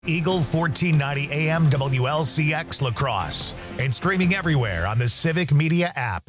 Eagle 1490 AM WLCX La Crosse and streaming everywhere on the Civic Media app.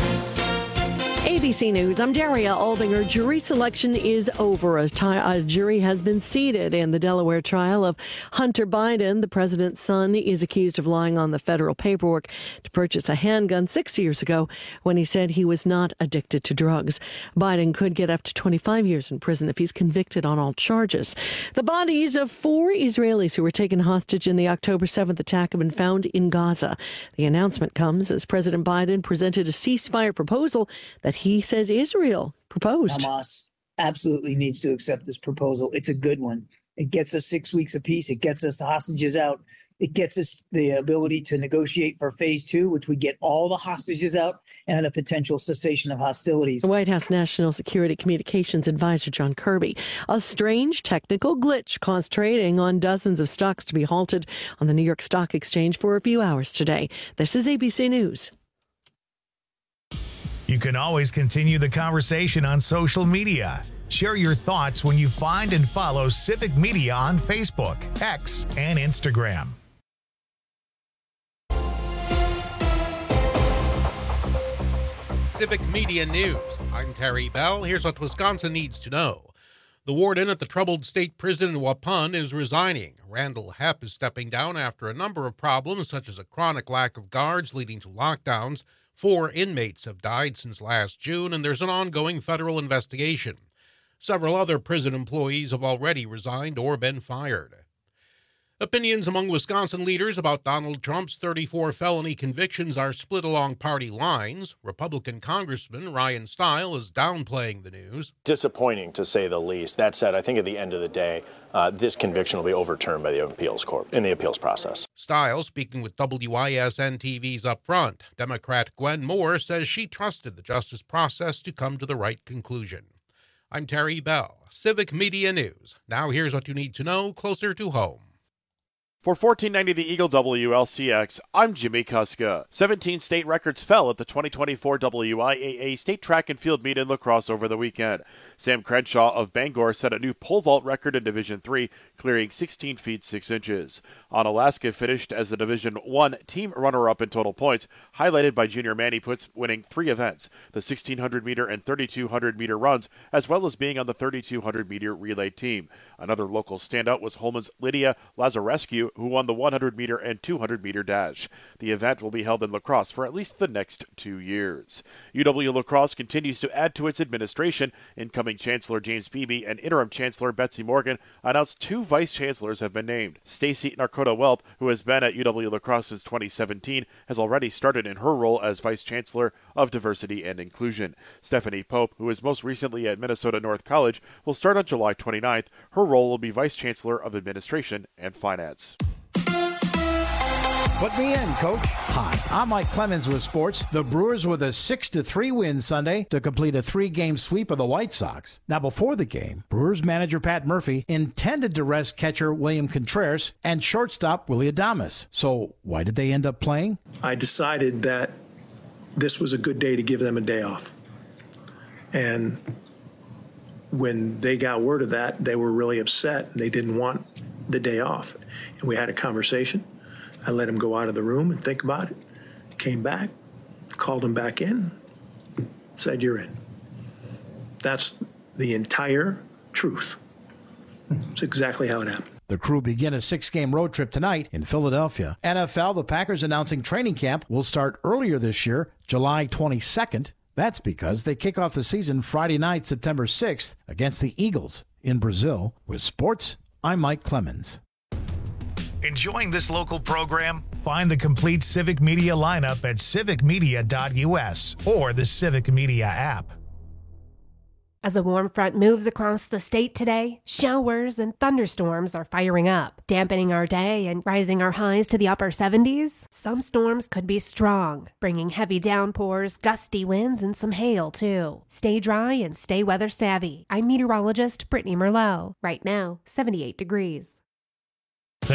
ABC News, I'm Daria Albinger. Jury selection is over. A jury has been seated in the Delaware trial of Hunter Biden. The president's son is accused of lying on the federal paperwork to purchase a handgun 6 years ago when he said he was not addicted to drugs. Biden could get up to 25 years in prison if he's convicted on all charges. The bodies of 4 Israelis who were taken hostage in the October 7th attack have been found in Gaza. The announcement comes as President Biden presented a ceasefire proposal that he says Israel proposed. Hamas absolutely needs to accept this proposal. It's a good one. It gets us 6 weeks apiece. It gets us the hostages out. It gets us the ability to negotiate for phase 2, which would get all the hostages out and a potential cessation of hostilities. The White House National Security Communications Advisor John Kirby. A strange technical glitch caused trading on dozens of stocks to be halted on the New York Stock Exchange for a few hours today. This is ABC News. You can always continue the conversation on social media. Share your thoughts when you find and follow Civic Media on Facebook, X, and Instagram. Civic Media News. I'm Terry Bell. Here's what Wisconsin needs to know. The warden at the troubled state prison in Waupun is resigning. Randall Hepp is stepping down after a number of problems, such as a chronic lack of guards leading to lockdowns. 4 inmates have died since last June, and there's an ongoing federal investigation. Several other prison employees have already resigned or been fired. Opinions among Wisconsin leaders about Donald Trump's 34 felony convictions are split along party lines. Republican Congressman Ryan Steil is downplaying the news. Disappointing, to say the least. That said, I think at the end of the day, this conviction will be overturned by the appeals court in the appeals process. Steil, speaking with WISN TV's Upfront, Democrat Gwen Moore says she trusted the justice process to come to the right conclusion. I'm Terry Bell, Civic Media News. Now here's what you need to know closer to home. For 1490 The Eagle WLCX, I'm Jimmy Kuska. 17 state records fell at the 2024 WIAA State Track and Field Meet in La Crosse over the weekend. Sam Crenshaw of Bangor set a new pole vault record in Division 3, clearing 16 feet 6 inches. Onalaska finished as the Division 1 team runner-up in total points, highlighted by junior Manny Puts winning 3 events, the 1600-meter and 3200-meter runs, as well as being on the 3200-meter relay team. Another local standout was Holman's Lydia Lazarescu, who won the 100-meter and 200-meter dash. The event will be held in La Crosse for at least the next 2 years. UW La Crosse continues to add to its administration. Incoming Chancellor James Beebe and Interim Chancellor Betsy Morgan announced 2 vice chancellors have been named. Stacy Narcota-Welp, who has been at UW La Crosse since 2017, has already started in her role as Vice Chancellor of Diversity and Inclusion. Stephanie Pope, who is most recently at Minnesota North College, will start on July 29th. Her role will be Vice Chancellor of Administration and Finance. Put me in, Coach. Hi, I'm Mike Clemens with sports. The Brewers with a 6-3 win Sunday to complete a 3-game sweep of the White Sox. Now, before the game, Brewers manager Pat Murphy intended to rest catcher William Contreras and shortstop Willy Adames. So why did they end up playing? I decided that this was a good day to give them a day off. And when they got word of that, they were really upset. They didn't want the day off. And we had a conversation. I let him go out of the room and think about it. Came back, called him back in, said, "You're in." That's the entire truth. It's exactly how it happened. The Crew begin a 6-game road trip tonight in Philadelphia. NFL, the Packers announcing training camp will start earlier this year, July 22nd. That's because they kick off the season Friday night, September 6th, against the Eagles in Brazil. With sports, I'm Mike Clemens. Enjoying this local program? Find the complete Civic Media lineup at civicmedia.us or the Civic Media app. As a warm front moves across the state today, showers and thunderstorms are firing up, dampening our day and rising our highs to the upper 70s. Some storms could be strong, bringing heavy downpours, gusty winds, and some hail, too. Stay dry and stay weather savvy. I'm meteorologist Brittany Merlot. Right now, 78 degrees. The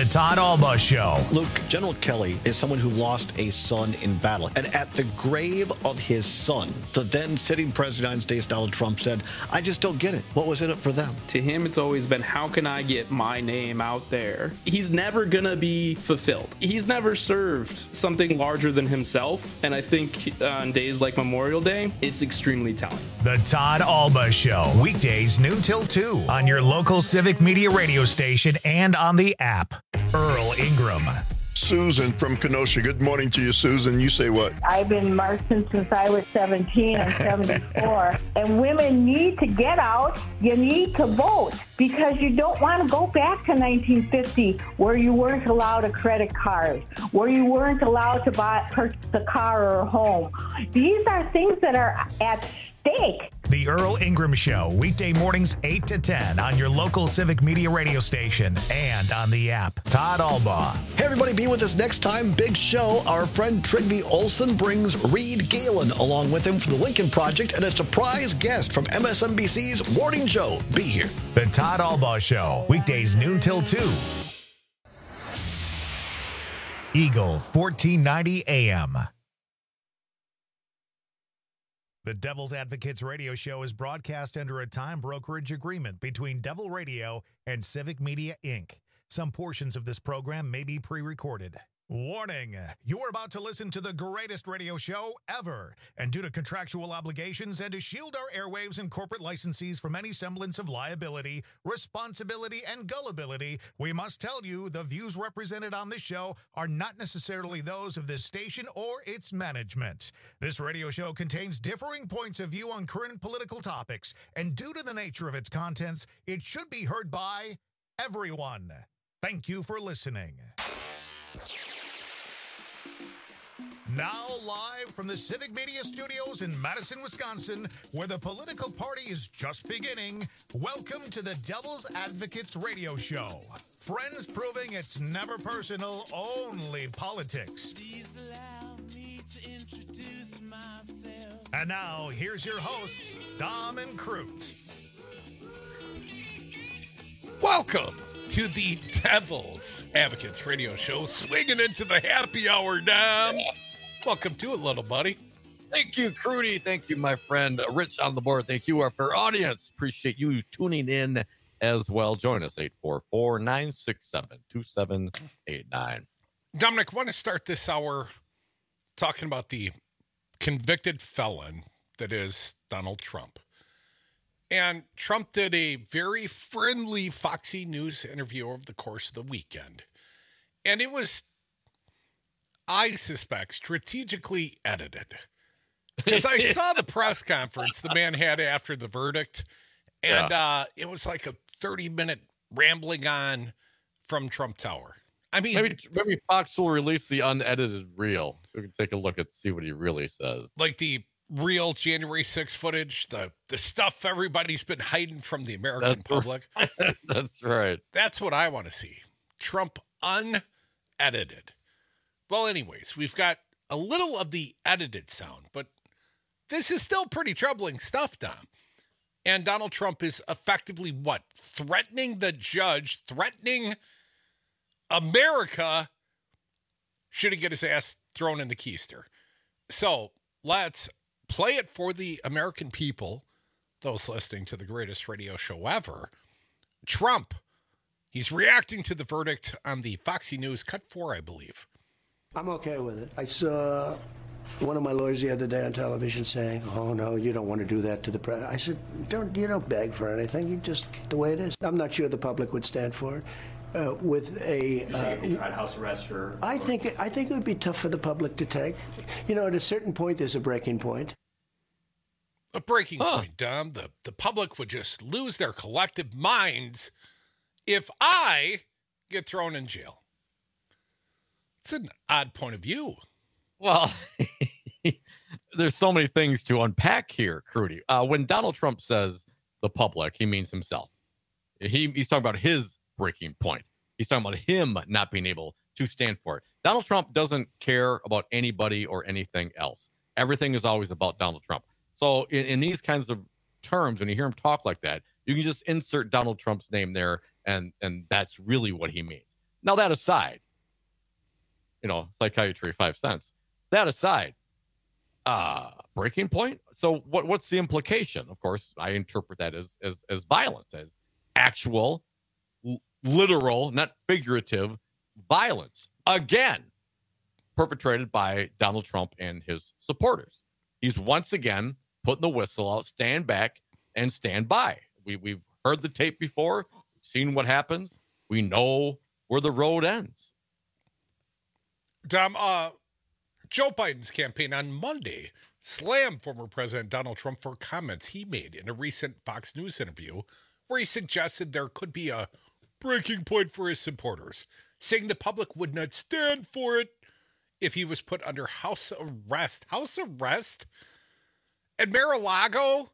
The Todd Alba Show. Luke, General Kelly is someone who lost a son in battle. And at the grave of his son, the then sitting president of the United States, Donald Trump, said, I just don't get it. What was in it for them? To him, it's always been, how can I get my name out there? He's never going to be fulfilled. He's never served something larger than himself. And I think on days like Memorial Day, it's extremely telling. The Todd Alba Show. Weekdays noon till 2 on your local Civic Media radio station and on the app. Earl Ingram. Susan from Kenosha. Good morning to you, Susan. You say what? I've been marching since I was 17. I'm 74. And women need to get out. You need to vote because you don't want to go back to 1950 where you weren't allowed a credit card, where you weren't allowed to purchase a car or a home. These are things that are at stake. The Earl Ingram Show, weekday mornings 8 to 10 on your local Civic Media radio station and on the app. Todd Alba. Hey, everybody, be with us next time. Big show. Our friend Trygve Olsen brings Reed Galen along with him for the Lincoln Project and a surprise guest from MSNBC's Morning Joe. Be here. The Todd Alba Show, weekdays noon till 2. Eagle 1490 AM. The Devil's Advocates radio show is broadcast under a time brokerage agreement between Devil Radio and Civic Media, Inc. Some portions of this program may be pre-recorded. Warning, you are about to listen to the greatest radio show ever. And due to contractual obligations and to shield our airwaves and corporate licensees from any semblance of liability, responsibility, and gullibility, we must tell you the views represented on this show are not necessarily those of this station or its management. This radio show contains differing points of view on current political topics, and due to the nature of its contents, it should be heard by everyone. Thank you for listening. Now live from the Civic Media Studios in Madison, Wisconsin, where the political party is just beginning, welcome to the Devil's Advocates radio show. Friends proving it's never personal, only politics. Please allow me to introduce myself. And now, here's your hosts, Dom and Crute. Welcome to the Devil's Advocates radio show, swinging into the happy hour, Dom. Welcome to it, little buddy. Thank you, Crudy. Thank you, my friend Rich on the board. Thank you, our fair audience. Appreciate you tuning in as well. Join us, 844-967-2789. Dominic, I want to start this hour talking about the convicted felon that is Donald Trump. And Trump did a very friendly Foxy News interview over the course of the weekend. And it was, I suspect, strategically edited. Because I saw the press conference the man had after the verdict, and it was like a 30-minute rambling on from Trump Tower. I mean, maybe Fox will release the unedited reel. We can take a look and see what he really says. Like the real January 6th footage, the stuff everybody's been hiding from the American public. That's right. That's what I want to see. Trump unedited. Well, anyways, we've got a little of the edited sound, but this is still pretty troubling stuff, Dom. And Donald Trump is effectively what? Threatening the judge, threatening America should he get his ass thrown in the keister. So let's play it for the American people, those listening to the greatest radio show ever. Trump, he's reacting to the verdict on the Foxy News Cut 4, I believe. I'm okay with it. I saw one of my lawyers the other day on television saying, "Oh no, you don't want to do that to the president." I said, "You don't beg for anything. You just the way it is." I'm not sure the public would stand for it. With a tried house arrest or I think it would be tough for the public to take. You know, at a certain point, there's a breaking point. A breaking point, Dom. The public would just lose their collective minds if I get thrown in jail. It's an odd point of view. Well, there's so many things to unpack here, Crudy. When Donald Trump says the public, he means himself. He's talking about his breaking point. He's talking about him not being able to stand for it. Donald Trump doesn't care about anybody or anything else. Everything is always about Donald Trump. So in these kinds of terms, when you hear him talk like that, you can just insert Donald Trump's name there, and that's really what he means. Now, that aside, psychiatry 5 cents. That aside, breaking point. So what's the implication? Of course, I interpret that as violence, as actual, literal, not figurative violence. Again, perpetrated by Donald Trump and his supporters. He's once again putting the whistle out, stand back and stand by. We've heard the tape before, seen what happens. We know where the road ends. Dom, Joe Biden's campaign on Monday slammed former President Donald Trump for comments he made in a recent Fox News interview where he suggested there could be a breaking point for his supporters, saying the public would not stand for it if he was put under house arrest. House arrest? At Mar-a-Lago?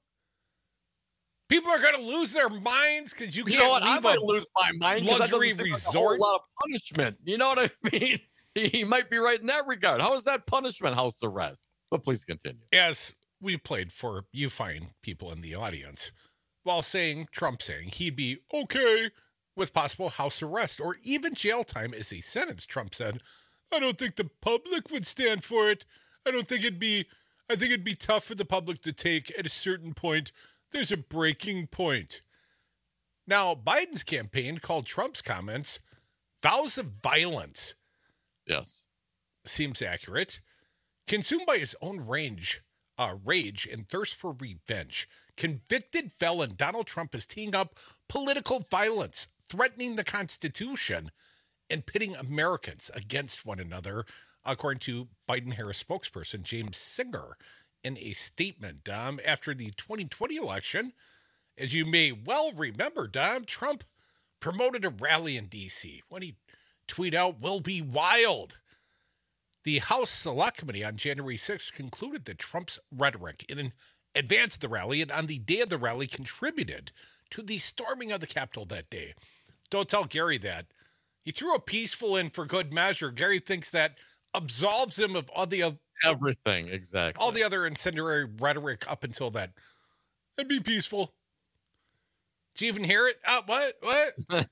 People are going to lose their minds because you can't I might lose my mind. Luxury that resort. Like a whole lot of punishment. You know what I mean? He might be right in that regard. How is that punishment, house arrest? But please continue. As we played for you fine people in the audience, while Trump saying he'd be okay with possible house arrest or even jail time as a sentence, Trump said, I don't think the public would stand for it. I think it'd be tough for the public to take at a certain point. There's a breaking point. Now, Biden's campaign called Trump's comments vows of violence. Yes. Seems accurate. Consumed by his own rage and thirst for revenge, convicted felon Donald Trump is teeing up political violence, threatening the Constitution, and pitting Americans against one another, according to Biden-Harris spokesperson James Singer in a statement, Dom, after the 2020 election. As you may well remember, Dom, Trump promoted a rally in D.C. when he tweeted out, "We'll be wild." The House Select Committee on January 6th concluded that Trump's rhetoric in advance of the rally and on the day of the rally contributed to the storming of the Capitol that day. Don't tell Gary that. He threw a peaceful in for good measure. Gary thinks that absolves him of all the everything, exactly. All the other incendiary rhetoric up until that. It'd be peaceful. Did you even hear it? What?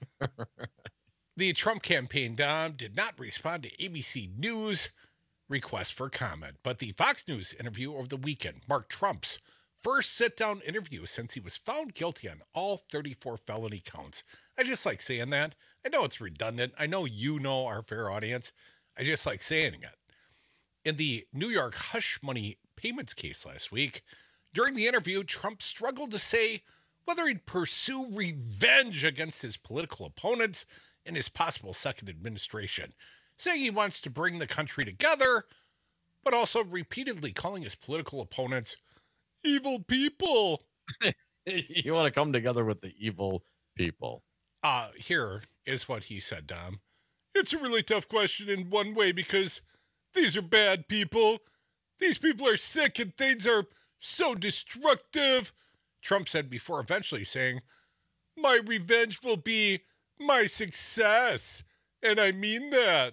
The Trump campaign, Dom, did not respond to ABC News request for comment, but the Fox News interview over the weekend marked Trump's first sit-down interview since he was found guilty on all 34 felony counts. I just like saying that. I know it's redundant. I know you know our fair audience. I just like saying it. In the New York hush money payments case last week, during the interview, Trump struggled to say whether he'd pursue revenge against his political opponents in his possible second administration, saying he wants to bring the country together, but also repeatedly calling his political opponents evil people. You want to come together with the evil people. Here is what he said, Dom. It's a really tough question in one way because these are bad people. These people are sick and things are so destructive. Trump said before eventually saying, my revenge will be my success. And I mean that.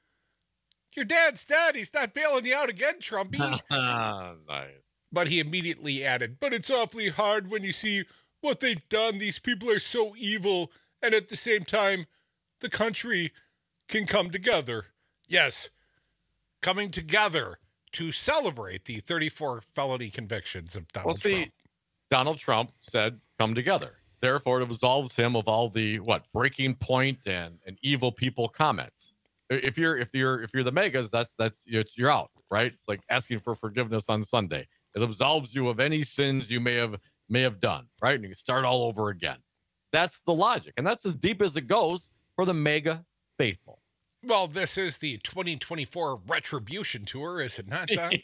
Your dad's dead. He's not bailing you out again, Trumpy. Nice. But he immediately added, but it's awfully hard when you see what they've done. These people are so evil. And at the same time, the country can come together. Yes, coming together to celebrate the 34 felony convictions of Donald Trump. Donald Trump said, come together. Therefore, it absolves him of all the breaking point and evil people comments. If you're the megas, you're out, right? It's like asking for forgiveness on Sunday. It absolves you of any sins you may have done, right? And you can start all over again. That's the logic, and that's as deep as it goes for the mega faithful. Well, this is the 2024 Retribution Tour, is it not, Don?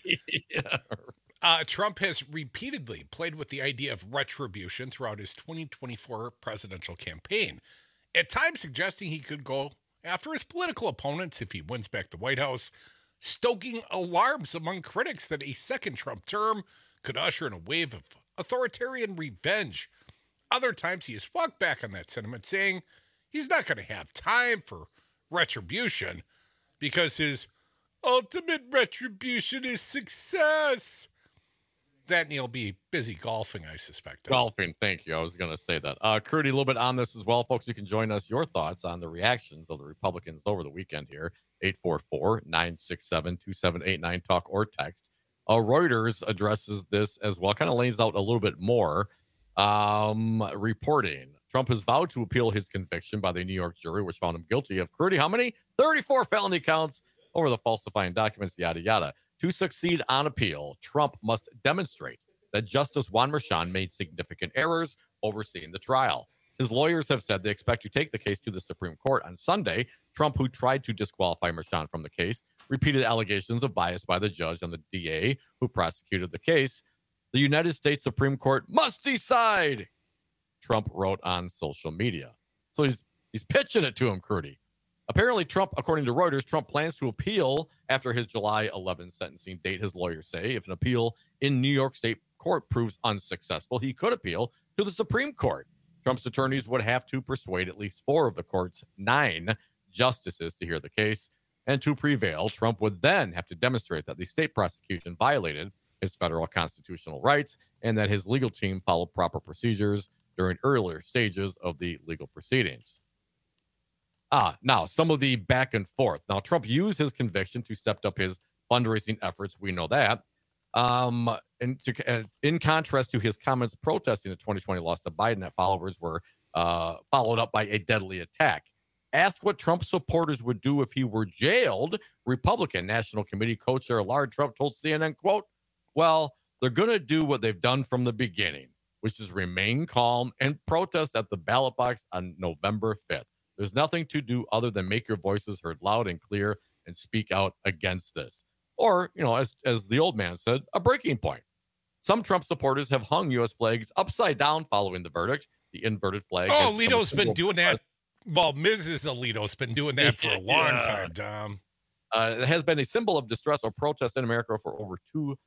Yeah. Trump has repeatedly played with the idea of retribution throughout his 2024 presidential campaign, at times suggesting he could go after his political opponents if he wins back the White House, stoking alarms among critics that a second Trump term could usher in a wave of authoritarian revenge. Other times he has walked back on that sentiment, saying he's not going to have time for retribution because his ultimate retribution is success. Then he'll be busy golfing, I suspect. Golfing, thank you. I was going to say that. Crudy, a little bit on this as well. Folks, you can join us, your thoughts on the reactions of the Republicans over the weekend here. 844-967-2789, talk or text. Reuters addresses this as well, kind of lays out a little bit more. Reporting, Trump has vowed to appeal his conviction by the New York jury, which found him guilty of, Crudy, how many? 34 felony counts over the falsifying documents, yada, yada. To succeed on appeal, Trump must demonstrate that Justice Juan Merchan made significant errors overseeing the trial. His lawyers have said they expect to take the case to the Supreme Court on Sunday. Trump, who tried to disqualify Merchan from the case, repeated allegations of bias by the judge and the DA who prosecuted the case. The United States Supreme Court must decide, Trump wrote on social media. So he's pitching it to him, Crudy. Apparently, Trump, according to Reuters, Trump plans to appeal after his July 11 sentencing date, his lawyers say. If an appeal in New York State court proves unsuccessful, he could appeal to the Supreme Court. Trump's attorneys would have to persuade at least 4 of the court's 9 justices to hear the case. And to prevail, Trump would then have to demonstrate that the state prosecution violated his federal constitutional rights and that his legal team followed proper procedures during earlier stages of the legal proceedings. Now, some of the back and forth. Now, Trump used his conviction to step up his fundraising efforts. We know that. In contrast to his comments protesting the 2020 loss to Biden, that followers were followed up by a deadly attack. Asked what Trump supporters would do if he were jailed, Republican National Committee co-chair Lard Trump told CNN, quote, well, they're going to do what they've done from the beginning, which is remain calm and protest at the ballot box on November 5th. There's nothing to do other than make your voices heard loud and clear and speak out against this. Or, as the old man said, a breaking point. Some Trump supporters have hung U.S. flags upside down following the verdict. The inverted flag. Oh, Alito's been doing that. Well, Mrs. Alito's been doing that for a long time, Dom. It has been a symbol of distress or protest in America for over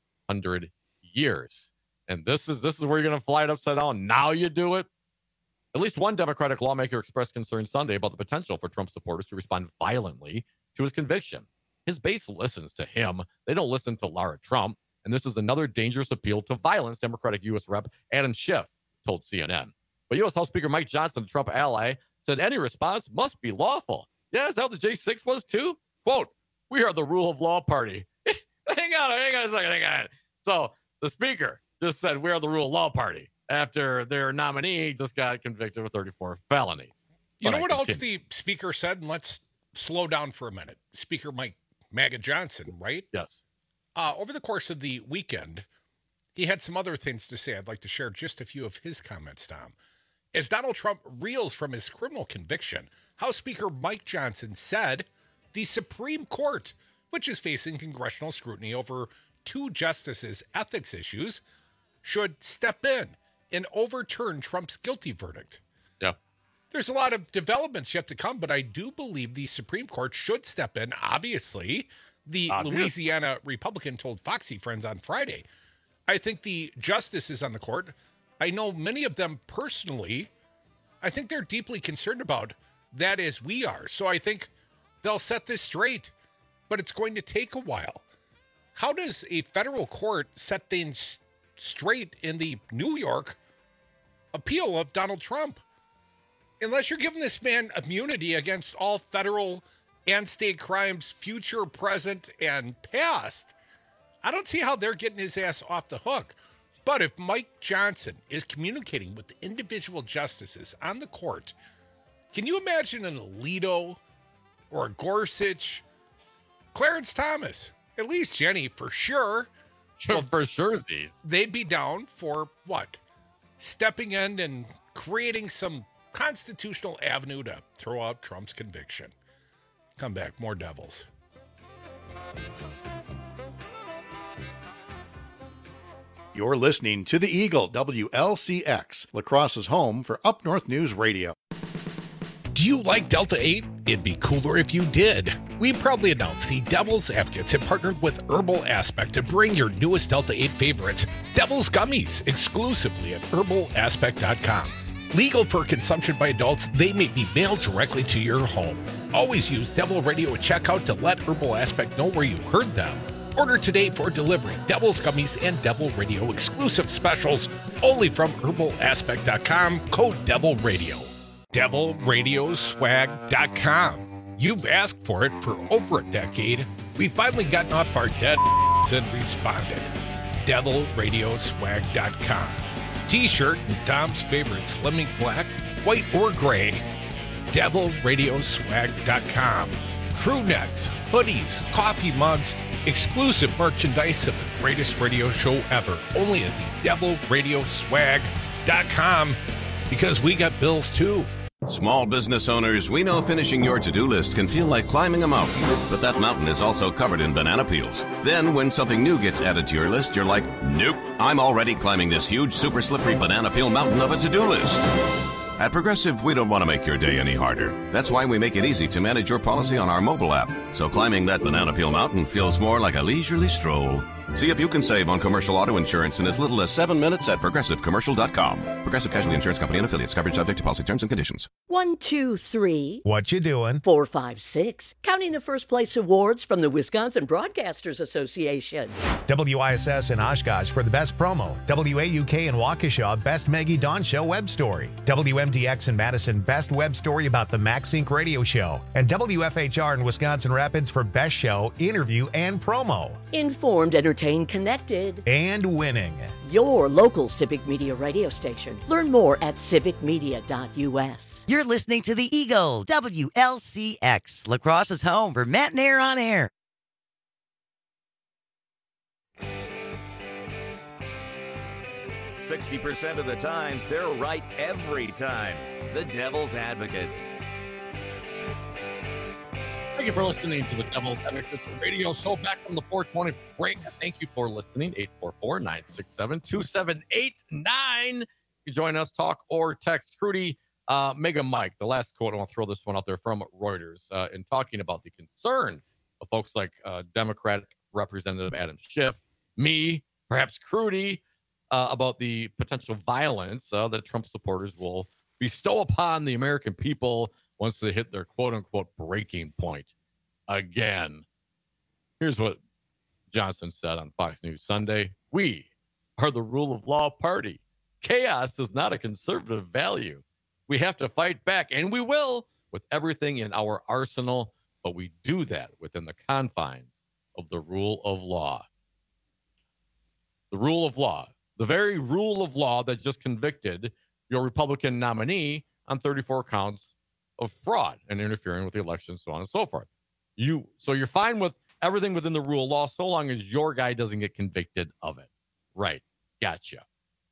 200 years. And this is where you're going to fly it upside down. Now you do it. At least one Democratic lawmaker expressed concern Sunday about the potential for Trump supporters to respond violently to his conviction. His base listens to him. They don't listen to Lara Trump. And this is another dangerous appeal to violence, Democratic U.S. Rep. Adam Schiff told CNN. But U.S. House Speaker Mike Johnson, the Trump ally, said any response must be lawful. Yeah, is that what the J6 was too? Quote, we are the rule of law party. Hang on a second. So the speaker just said we are the rule of law party after their nominee just got convicted of 34 felonies. You know what else the speaker said? And let's slow down for a minute. Speaker Mike MAGA Johnson, right? Yes. Over the course of the weekend, he had some other things to say. I'd like to share just a few of his comments, Tom. As Donald Trump reels from his criminal conviction, House Speaker Mike Johnson said the Supreme Court, which is facing congressional scrutiny over 2 justices' ethics issues, should step in and overturn Trump's guilty verdict. Yeah. There's a lot of developments yet to come, but I do believe the Supreme Court should step in. Obviously, the Louisiana Republican told Foxy Friends on Friday. I think the justices on the court, I know many of them personally, I think they're deeply concerned about that as we are. So I think they'll set this straight, but it's going to take a while. How does a federal court set things straight in the New York appeal of Donald Trump? Unless you're giving this man immunity against all federal and state crimes, future, present, and past, I don't see how they're getting his ass off the hook. But if Mike Johnson is communicating with the individual justices on the court, can you imagine an Alito or a Gorsuch, Clarence Thomas, at least Jenny for sure? Well, for sure, they'd be down for what? Stepping in and creating some constitutional avenue to throw out Trump's conviction. Come back, more Devils. You're listening to The Eagle, WLCX, La Crosse's home for Up North News Radio. Do you like Delta 8? It'd be cooler if you did. We proudly announce the Devil's Advocates have partnered with Herbal Aspect to bring your newest Delta 8 favorites, Devil's Gummies, exclusively at herbalaspect.com. Legal for consumption by adults, they may be mailed directly to your home. Always use Devil Radio at checkout to let Herbal Aspect know where you heard them. Order today for delivery. Devil's Gummies and Devil Radio exclusive specials only from herbalaspect.com. Code Devil Radio. DevilRadioswag.com. You've asked for it for over a decade. We've finally gotten off our dead and responded. DevilRadioswag.com. T-shirt and Dom's favorite Slimming Black, white or gray. DevilRadioswag.com. Crew necks, hoodies, coffee mugs, exclusive merchandise of the greatest radio show ever. Only at the DevilRadioswag.com, because we got bills too. Small business owners, we know finishing your to-do list can feel like climbing a mountain, but that mountain is also covered in banana peels. Then when something new gets added to your list, you're like, nope, I'm already climbing this huge, super slippery banana peel mountain of a to-do list. At Progressive, we don't want to make your day any harder. That's why we make it easy to manage your policy on our mobile app, so climbing that banana peel mountain feels more like a leisurely stroll. See if you can save on commercial auto insurance in as little as 7 minutes at ProgressiveCommercial.com. Progressive Casualty Insurance Company and affiliates. Coverage subject to policy terms and conditions. 1, 2, 3. What you doing? 4, 5, 6. Counting the first place awards from the Wisconsin Broadcasters Association. WISS in Oshkosh for the best promo. WAUK in Waukesha, best Maggie Dawn Show web story. WMDX in Madison, best web story about the Max Inc. radio show. And WFHR in Wisconsin Rapids for best show, interview, and promo. Informed, entertained, connected. And winning. Your local Civic Media radio station. Learn more at civicmedia.us. You're listening to the Eagle, WLCX, La Crosse's home for Matt and Air on Air. "60% of the time, they're right every time. The Devil's Advocates. Thank you for listening to the Devil's Advocates radio show back from the 420 break. Thank you for listening. 844-967-2789. You can join us, talk or text. Crudy, Mega Mike, the last quote, I want to throw this one out there from Reuters, in talking about the concern of folks like Democratic Representative Adam Schiff, me, perhaps Crudy, about the potential violence that Trump supporters will bestow upon the American people once they hit their quote-unquote breaking point again. Here's what Johnson said on Fox News Sunday. "We are the rule of law party. Chaos is not a conservative value. We have to fight back, and we will, with everything in our arsenal, but we do that within the confines of the rule of law." The rule of law. The very rule of law that just convicted your Republican nominee on 34 counts of fraud and interfering with the election, so on and so forth. So you're fine with everything within the rule of law so long as your guy doesn't get convicted of it. Right. Gotcha.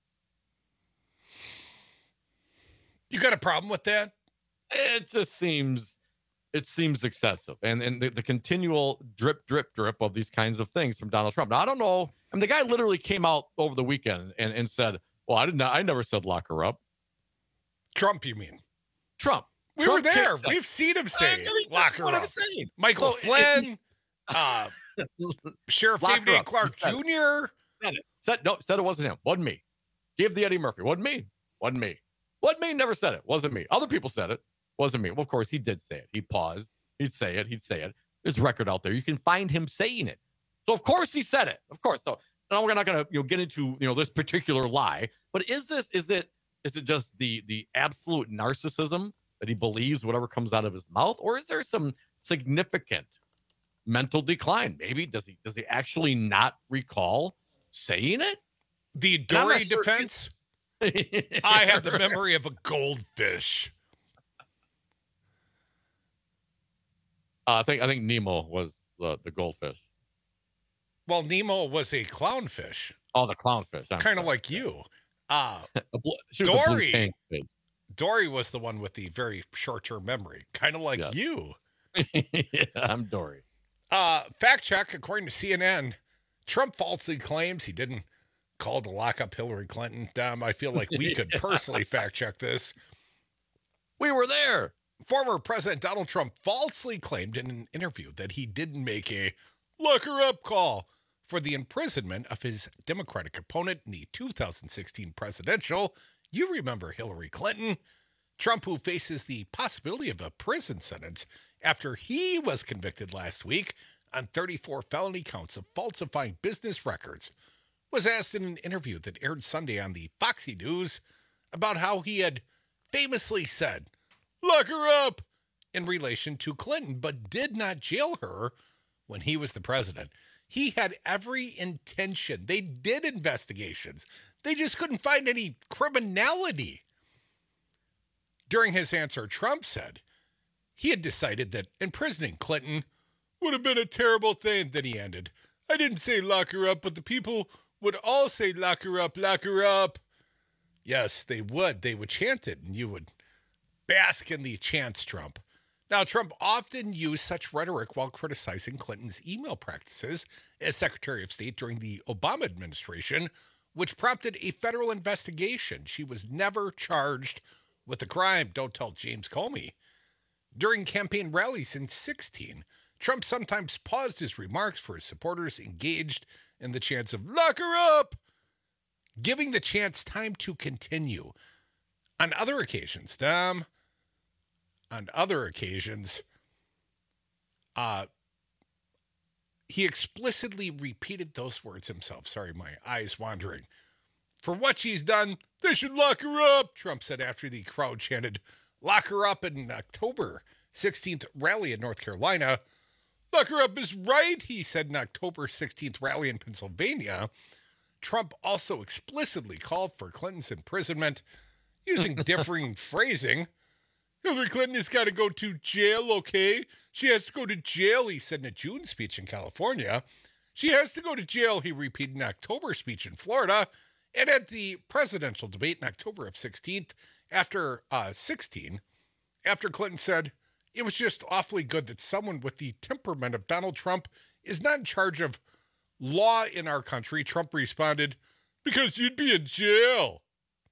You got a problem with that? It just seems excessive. And the continual drip of these kinds of things from Donald Trump. Now, I don't know. I mean, the guy literally came out over the weekend and said, well, I never said lock her up. Trump, you mean? Trump. We were there. We've seen him say lock her up. Michael Flynn, Sheriff David A. Clark Jr. Said it wasn't him. Wasn't me. Gave the Eddie Murphy. Wasn't me. Never said it. Wasn't me. Other people said it. Wasn't me. Well, of course, he did say it. He'd pause. He'd say it. There's a record out there. You can find him saying it. So, of course, he said it. Of course. So, now we're not going to get into this particular lie. But is it just the absolute narcissism that he believes whatever comes out of his mouth, or is there some significant mental decline? Maybe does he actually not recall saying it? The Dory defense. I have the memory of a goldfish. I think Nemo was the goldfish. Well, Nemo was a clownfish. Oh, the clownfish. Kind of like you. Dory was the one with the very short-term memory, kind of like you. Yeah, I'm Dory. Fact check, according to CNN, Trump falsely claims he didn't call to lock up Hillary Clinton. I feel like we could personally fact check this. We were there. Former President Donald Trump falsely claimed in an interview that he didn't make a lock her up call for the imprisonment of his Democratic opponent in the 2016 presidential. You remember Hillary Clinton. Trump, who faces the possibility of a prison sentence after he was convicted last week on 34 felony counts of falsifying business records, was asked in an interview that aired Sunday on the Foxy News about how he had famously said, "Lock her up," in relation to Clinton, but did not jail her when he was the president. He had every intention. They did investigations. They just couldn't find any criminality. During his answer, Trump said he had decided that imprisoning Clinton would have been a terrible thing. Then he ended, "I didn't say lock her up, but the people would all say lock her up, lock her up." Yes, they would. They would chant it, and you would bask in the chants, Trump. Now, Trump often used such rhetoric while criticizing Clinton's email practices as Secretary of State during the Obama administration, which prompted a federal investigation. She was never charged with the crime. Don't tell James Comey. During campaign rallies in 2016, Trump sometimes paused his remarks for his supporters engaged in the chants of "lock her up," giving the chants time to continue. On other occasions, he explicitly repeated those words himself. Sorry, my eyes wandering. "For what she's done, they should lock her up," Trump said after the crowd chanted "lock her up" in an October 16th rally in North Carolina. "Lock her up is right," he said in October 16th rally in Pennsylvania. Trump also explicitly called for Clinton's imprisonment, using differing phrasing. "Hillary Clinton has got to go to jail, okay? She has to go to jail," he said in a June speech in California. "She has to go to jail," he repeated in an October speech in Florida, and at the presidential debate in October of 2016, after Clinton said, "It was just awfully good that someone with the temperament of Donald Trump is not in charge of law in our country," Trump responded, "Because you'd be in jail."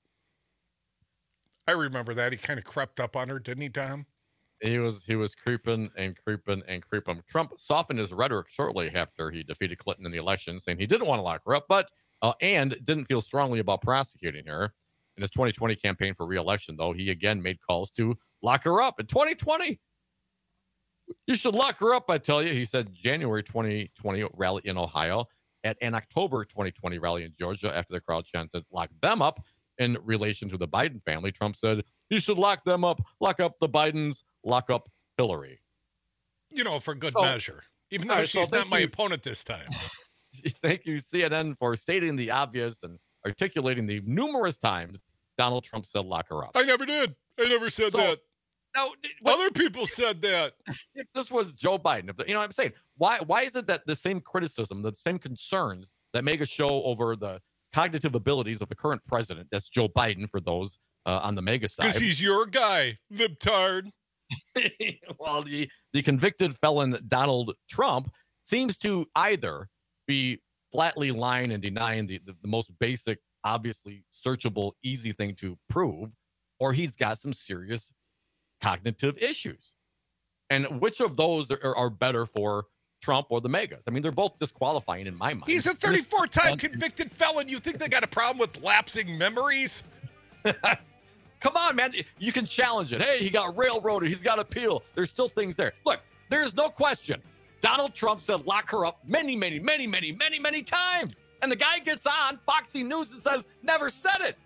I remember that. He kind of crept up on her, didn't he, Tom? He was creeping and creeping and creeping. Trump softened his rhetoric shortly after he defeated Clinton in the election, saying he didn't want to lock her up, but and didn't feel strongly about prosecuting her. In his 2020 campaign for re-election, though, he again made calls to lock her up. In 2020, "You should lock her up, I tell you," he said January 2020 rally in Ohio. At an October 2020 rally in Georgia, after the crowd chanted "lock them up" in relation to the Biden family, Trump said, "You should lock them up, lock up the Bidens, lock up Hillary." For good measure. Even though she's not my opponent this time. Thank you, CNN, for stating the obvious and articulating the numerous times Donald Trump said lock her up. I never did. I never said that. No, other people said that. If this was Joe Biden, I'm saying, why is it that the same criticism, the same concerns that make a show over the cognitive abilities of the current president, that's Joe Biden for those on the mega side. Because he's your guy, libtard. Well, the convicted felon Donald Trump seems to either be flatly lying and denying the most basic, obviously searchable, easy thing to prove, or he's got some serious cognitive issues. And which of those are better for Trump or the megas? I mean, they're both disqualifying in my mind. He's a 34-time convicted felon. You think they got a problem with lapsing memories? Come on, man. You can challenge it. Hey, he got railroaded. He's got appeal. There's still things there. Look, there's no question. Donald Trump said lock her up many, many, many, many, many, many times. And the guy gets on Foxy News and says, never said it.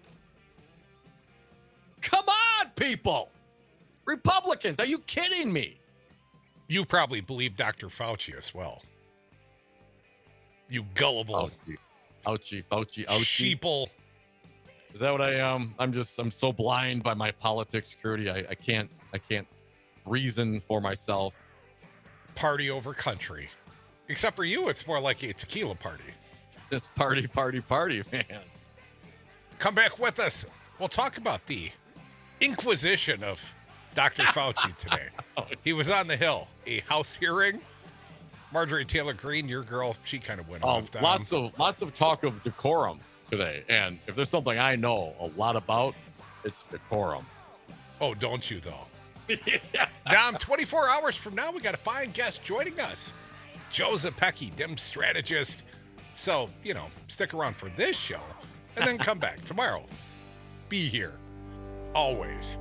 Come on, people. Republicans, are you kidding me? You probably believe Dr. Fauci as well. You gullible. Fauci. Sheeple. Is that what I am? I'm so blind by my politics, Crudy. I can't reason for myself. Party over country. Except for you, it's more like a tequila party. It's party, man. Come back with us. We'll talk about the Inquisition of Dr. Fauci today. He was on the Hill, a House hearing. Marjorie Taylor Greene, your girl, she kind of went off down. Lots of talk of decorum today. And if there's something I know a lot about, it's decorum. Oh, don't you, though? Dom, 24 hours from now, we got a fine guest joining us. Joe Zepecki, Dem strategist. So, stick around for this show and then come back tomorrow. Be here. Always.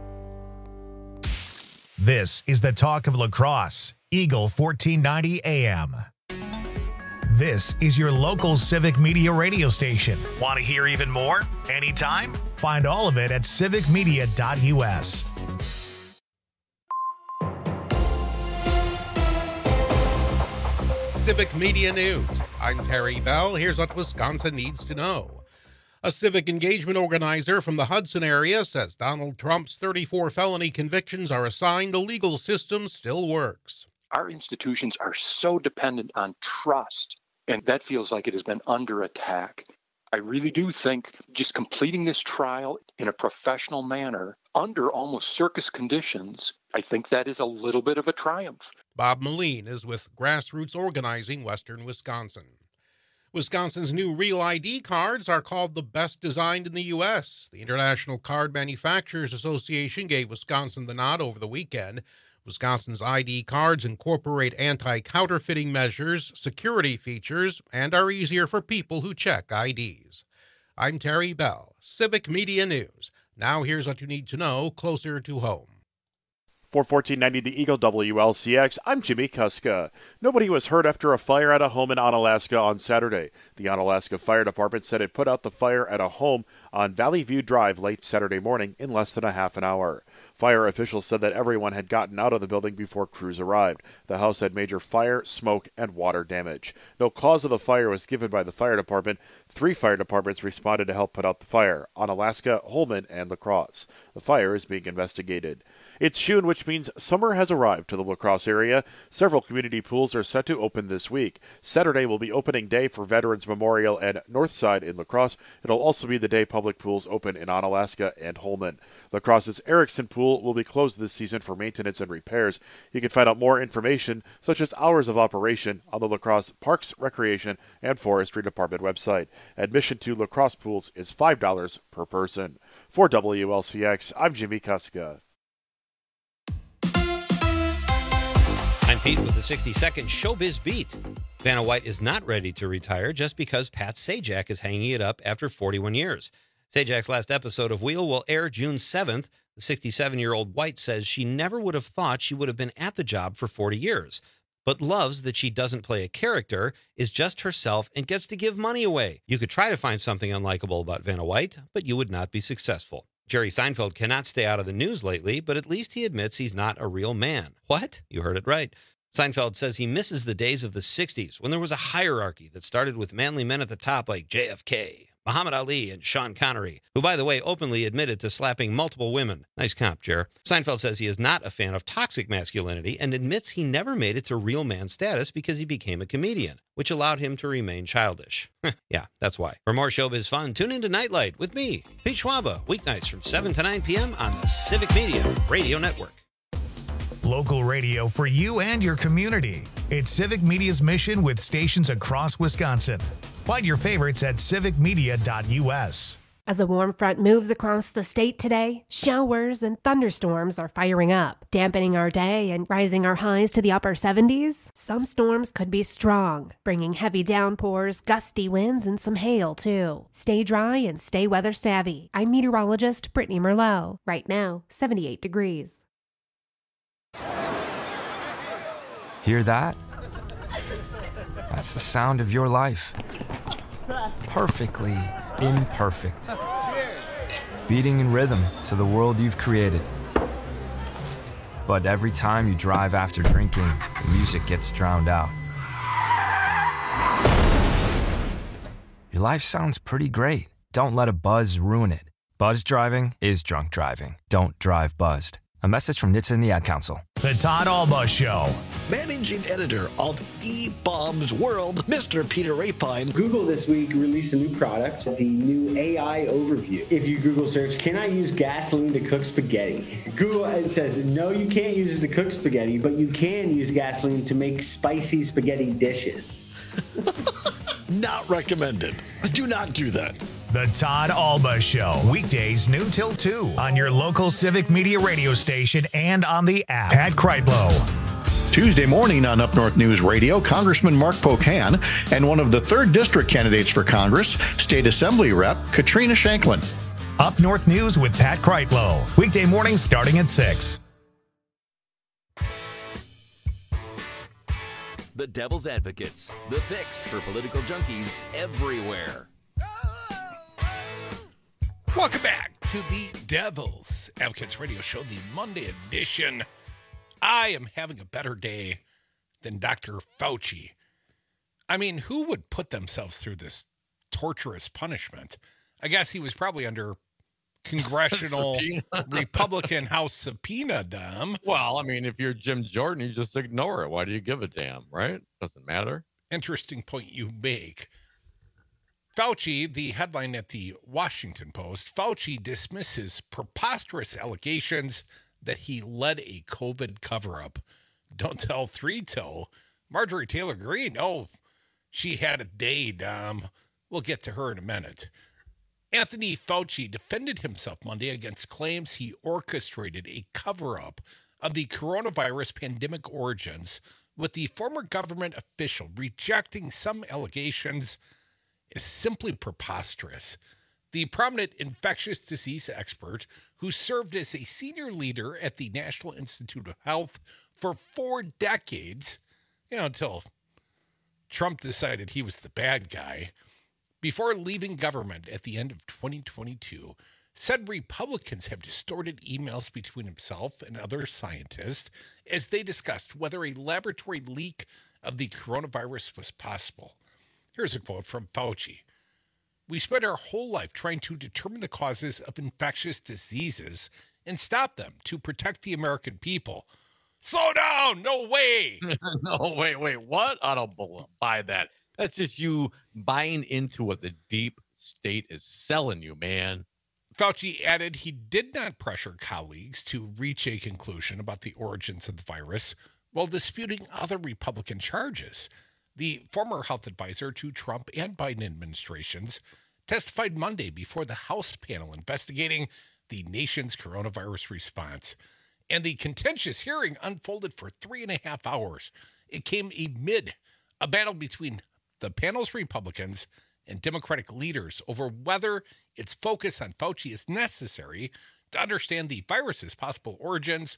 This is the talk of La Crosse, Eagle 1490 AM. This is your local Civic Media radio station. Want to hear even more? Anytime? Find all of it at civicmedia.us. Civic Media News. I'm Terry Bell. Here's what Wisconsin needs to know. A civic engagement organizer from the Hudson area says Donald Trump's 34 felony convictions are a sign the legal system still works. Our institutions are so dependent on trust, and that feels like it has been under attack. I really do think just completing this trial in a professional manner under almost circus conditions, I think that is a little bit of a triumph. Bob Moline is with Grassroots Organizing Western Wisconsin. Wisconsin's new Real ID cards are called the best designed in the U.S. The International Card Manufacturers Association gave Wisconsin the nod over the weekend. Wisconsin's ID cards incorporate anti-counterfeiting measures, security features, and are easier for people who check IDs. I'm Terry Bell, Civic Media News. Now here's what you need to know closer to home. For 1490 The Eagle WLCX, I'm Jimmy Kuska. Nobody was hurt after a fire at a home in Onalaska on Saturday. The Onalaska Fire Department said it put out the fire at a home on Valley View Drive late Saturday morning in less than a half an hour. Fire officials said that everyone had gotten out of the building before crews arrived. The house had major fire, smoke, and water damage. No cause of the fire was given by the fire department. 3 fire departments responded to help put out the fire: Onalaska, Holmen, and La Crosse. The fire is being investigated. It's June, which means summer has arrived to the La Crosse area. Several community pools are set to open this week. Saturday will be opening day for Veterans Memorial and Northside in La Crosse. It'll also be the day public pools open in Onalaska and Holmen. La Crosse's Erickson Pool will be closed this season for maintenance and repairs. You can find out more information, such as hours of operation, on the La Crosse Parks, Recreation, and Forestry Department website. Admission to La Crosse pools is $5 per person. For WLCX, I'm Jimmy Kuska. I'm Pete with the 60-second Showbiz Beat. Vanna White is not ready to retire just because Pat Sajak is hanging it up after 41 years. Sajak's last episode of Wheel will air June 7th. The 67-year-old White says she never would have thought she would have been at the job for 40 years, but loves that she doesn't play a character, is just herself, and gets to give money away. You could try to find something unlikable about Vanna White, but you would not be successful. Jerry Seinfeld cannot stay out of the news lately, but at least he admits he's not a real man. What? You heard it right. Seinfeld says he misses the days of the 60s when there was a hierarchy that started with manly men at the top like JFK, Muhammad Ali, and Sean Connery, who, by the way, openly admitted to slapping multiple women. Nice comp, Jer. Seinfeld says he is not a fan of toxic masculinity and admits he never made it to real man status because he became a comedian, which allowed him to remain childish. Yeah, that's why. For more showbiz fun, tune into Nightlight with me, Pete Schwaba, weeknights from 7 to 9 p.m. on the Civic Media Radio Network. Local radio for you and your community. It's Civic Media's mission with stations across Wisconsin. Find your favorites at civicmedia.us. As a warm front moves across the state today, showers and thunderstorms are firing up, dampening our day and rising our highs to the upper 70s. Some storms could be strong, bringing heavy downpours, gusty winds, and some hail, too. Stay dry and stay weather savvy. I'm meteorologist Brittany Merlot. Right now, 78 degrees. Hear that? That's the sound of your life. Perfectly imperfect. Beating in rhythm to the world you've created. But every time you drive after drinking, the music gets drowned out. Your life sounds pretty great. Don't let a buzz ruin it. Buzz driving is drunk driving. Don't drive buzzed. A message from NHTSA and the Ad Council. The Todd Alba Show. Managing editor of eBaum's World, Mr. Peter Rapine. Google this week released a new product, the new AI Overview. If you Google search, can I use gasoline to cook spaghetti? Google says, no, you can't use it to cook spaghetti, but you can use gasoline to make spicy spaghetti dishes. Not recommended. Do not do that. The Todd Alba Show. Weekdays noon till 2 on your local Civic Media radio station and on the app. Pat Kreitlow. Tuesday morning on Up North News Radio, Congressman Mark Pocan and one of the 3rd District candidates for Congress, State Assembly Rep Katrina Shanklin. Up North News with Pat Kreitlow. Weekday mornings starting at 6. The Devil's Advocates, the fix for political junkies everywhere. Welcome back to the Devil's Advocates Radio Show, the Monday edition. I am having a better day than Dr. Fauci. I mean, who would put themselves through this torturous punishment? I guess he was probably under congressional Republican House subpoena, Dom. Well, I mean, if you're Jim Jordan, you just ignore it. Why do you give a damn, right? Doesn't matter. Interesting point you make. Fauci, the headline at the Washington Post, Fauci dismisses preposterous allegations that he led a COVID cover-up. Don't tell 3-toe. Marjorie Taylor Greene, oh, she had a day, Dom. We'll get to her in a minute. Anthony Fauci defended himself Monday against claims he orchestrated a cover-up of the coronavirus pandemic origins, with the former government official rejecting some allegations is simply preposterous. The prominent infectious disease expert who served as a senior leader at the National Institute of Health for 4 decades, until Trump decided he was the bad guy, before leaving government at the end of 2022, said Republicans have distorted emails between himself and other scientists as they discussed whether a laboratory leak of the coronavirus was possible. Here's a quote from Fauci. "We spent our whole life trying to determine the causes of infectious diseases and stop them to protect the American people." Slow down! No way! No, wait, what? I don't buy that. That's just you buying into what the deep state is selling you, man. Fauci added he did not pressure colleagues to reach a conclusion about the origins of the virus while disputing other Republican charges. The former health advisor to Trump and Biden administrations testified Monday before the House panel investigating the nation's coronavirus response. And the contentious hearing unfolded for 3.5 hours. It came amid a battle between the panel's Republicans and Democratic leaders over whether its focus on Fauci is necessary to understand the virus's possible origins,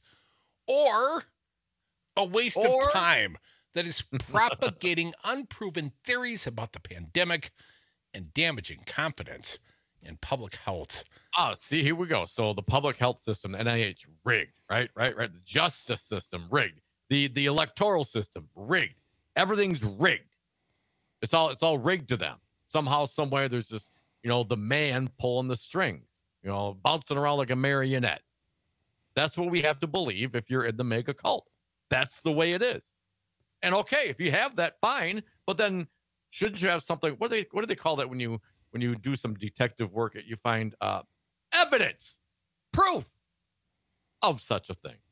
or a waste of time that is propagating unproven theories about the pandemic and damaging confidence in public health. Oh, see, here we go. So the public health system, the NIH, rigged, right? The justice system, rigged. The electoral system, rigged. Everything's rigged. It's all rigged to them. Somehow, somewhere, there's just, the man pulling the strings, bouncing around like a marionette. That's what we have to believe if you're in the mega cult. That's the way it is. And okay, if you have that, fine. But then shouldn't you have something? What do they call that when you do some detective work? You find evidence, proof of such a thing.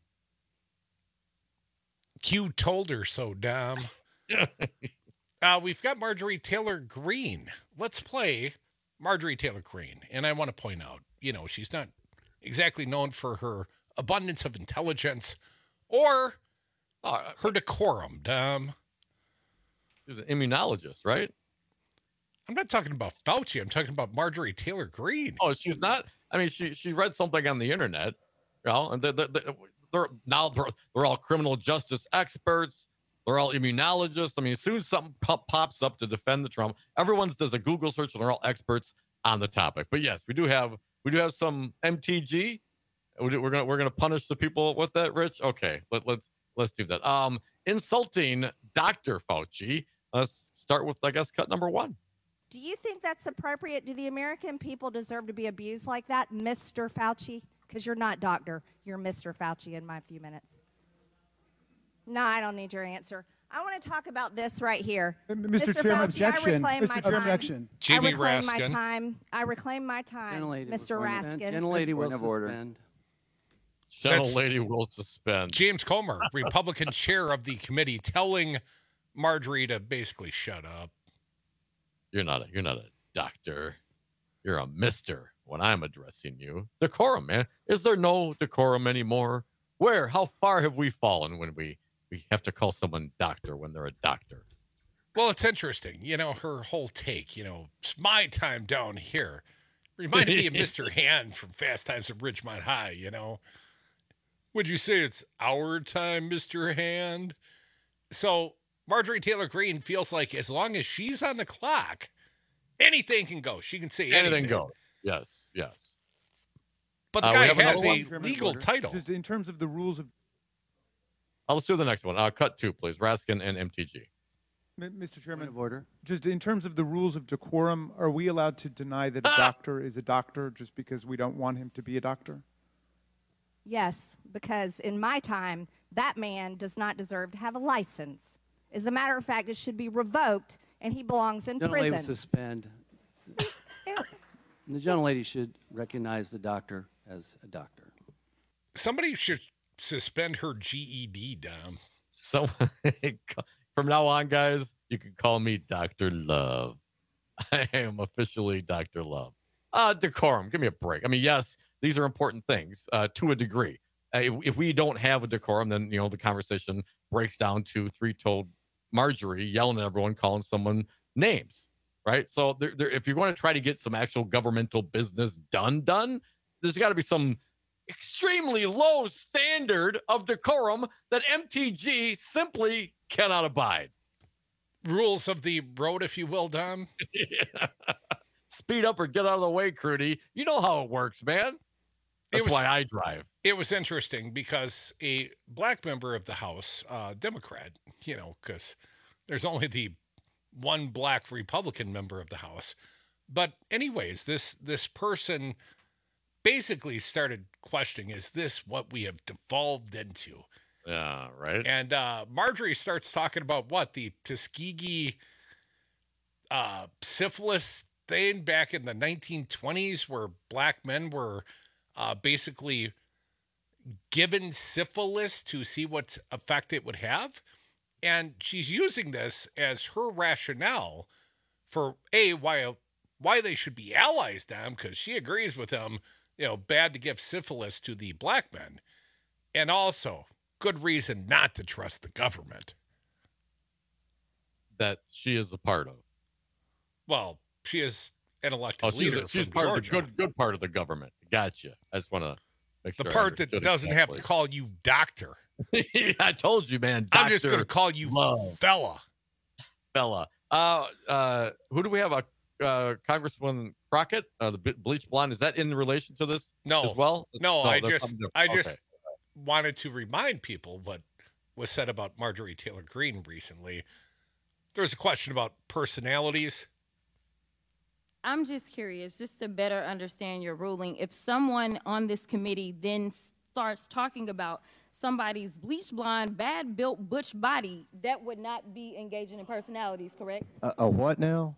Q told her so, Dom. We've got Marjorie Taylor Greene. Let's play Marjorie Taylor Greene. And I want to point out, she's not exactly known for her abundance of intelligence or her decorum, Dom. She's an immunologist, right? I'm not talking about Fauci. I'm talking about Marjorie Taylor Greene. Oh, she's not. I mean, she read something on the internet, and they're all criminal justice experts. They're all immunologists. I mean, as soon as something pops up to defend the Trump, everyone does a Google search and they're all experts on the topic. But yes, we do have some MTG. We're gonna punish the people with that, Rich. Okay, let's do that. Insulting Dr. Fauci. Let's start with, I guess, cut number 1. Do you think that's appropriate? Do the American people deserve to be abused like that, Mr. Fauci? Because you're not doctor. You're Mr. Fauci in my few minutes. No, I don't need your answer. I want to talk about this right here. Mr. Chairman, objection. Mr. Chairman, objection. Jamie I reclaim my time, Mr. Raskin. Gentlelady will suspend. Gentlelady will suspend. James Comer, Republican chair of the committee, telling Marjorie to basically shut up. You're not a doctor. You're a mister when I'm addressing you. Decorum, man. Is there no decorum anymore? Where? How far have we fallen when we have to call someone doctor when they're a doctor? Well, it's interesting. Her whole take, it's my time down here. Reminded me of Mr. Hand from Fast Times at Ridgemont High, Would you say it's our time, Mr. Hand? So Marjorie Taylor Greene feels like as long as she's on the clock, anything can go. She can say anything. Goes. Yes. But the guy has a legal title. Just in terms of the rules of... Let's do the next one. Cut 2, please. Raskin and MTG. Mr. Chairman, of order. Just in terms of the rules of decorum, are we allowed to deny that a doctor is a doctor just because we don't want him to be a doctor? Yes, because in my time, that man does not deserve to have a license. As a matter of fact, it should be revoked, and he belongs in prison. Would suspend. The gentlelady should recognize the doctor as a doctor. Somebody should suspend her GED, Dom. So from now on, guys, you can call me Dr. Love. I am officially Dr. Love. Decorum, give me a break. I mean, yes, these are important things to a degree. If we don't have a decorum, then, the conversation breaks down to three-toed Marjorie yelling at everyone, calling someone names, right? So if you're going to try to get some actual governmental business done, there's got to be some extremely low standard of decorum that MTG simply cannot abide. Rules of the road, if you will, Dom. Speed up or get out of the way, Crudy. You know how it works, man. That's why I drive. It was interesting because a black member of the House, Democrat, because there's only the one black Republican member of the House. But anyways, this person basically started questioning, is this what we have devolved into? Yeah, right. And Marjorie starts talking about what? The Tuskegee syphilis thing back in the 1920s where black men were basically given syphilis to see what effect it would have. And she's using this as her rationale for, why they should be allies, Dom, because she agrees with them, bad to give syphilis to the black men. And also, good reason not to trust the government. That she is a part of. Well, she is an elected leader. She's from part Georgia. of the good part of the government. Gotcha. I just want to make sure. The part that doesn't have to call you doctor. I told you, man. Dr. I'm just going to call you fella. Who do we have? Congresswoman Crockett, the bleach blonde. Is that in relation to this as well? No, I just wanted to remind people what was said about Marjorie Taylor Greene recently. There was a question about personalities. I'm just curious, just to better understand your ruling. If someone on this committee then starts talking about somebody's bleach blonde, bad built butch body, that would not be engaging in personalities, correct? A what now?